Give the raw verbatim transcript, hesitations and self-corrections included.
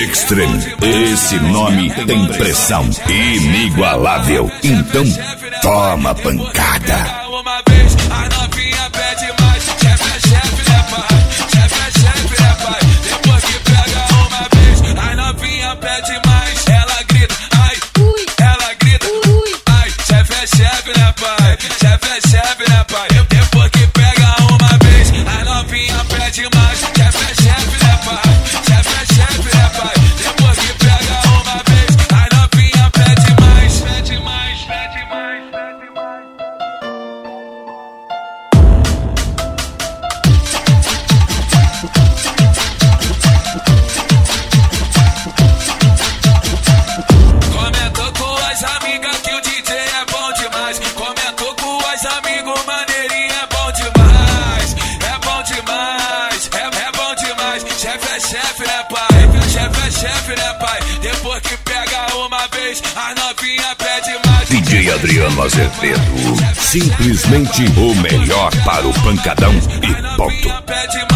Extreme. Esse nome tem pressão inigualável. Então, toma pancada. Uma vez, a novinha pede mais. Chefe é chefe, né, pai? Chefe é chefe, né, pai? Depois que pega uma vez, a novinha pede mais. Ela grita, ai, ui. Ela grita, ui. Ai, chefe é chefe, né, pai? Chefe é chefe, né, pai? Depois que pega uma vez, a novinha pede mais. Chefe é chefe, né, pai? Chefe é chefe, né, pai? Depois que pega uma vez, a novinha pede mais. Pede mais, pede mais, pede mais. Comentou com as amigas que o D J é bom demais. Comentou com as amigos, maneirinho é bom demais. É bom demais, é, é bom demais. Chefe é chefe, né, pai? Chefe é chefe, né, pai? Depois que pega uma vez, a novinha pede mais. D J Adriano Azevedo, simplesmente o melhor para o pancadão e ponto. Pede mais.